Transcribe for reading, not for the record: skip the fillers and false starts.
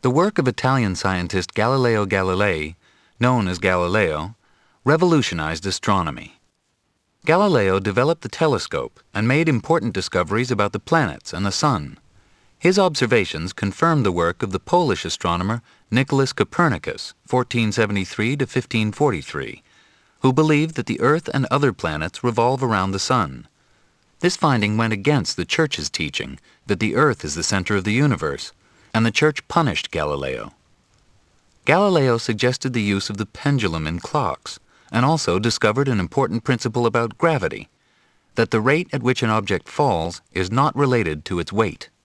The work of Italian scientist Galileo Galilei, known as Galileo, revolutionized astronomy. Galileo developed the telescope and made important discoveries about the planets and the sun. His observations confirmed the work of the Polish astronomer Nicholas Copernicus, 1473 to 1543, who believed that the Earth and other planets revolve around the sun. This finding went against the Church's teaching that the Earth is the center of the universe, and the Church punished Galileo. Galileo suggested the use of the pendulum in clocks, and also discovered an important principle about gravity, that the rate at which an object falls is not related to its weight.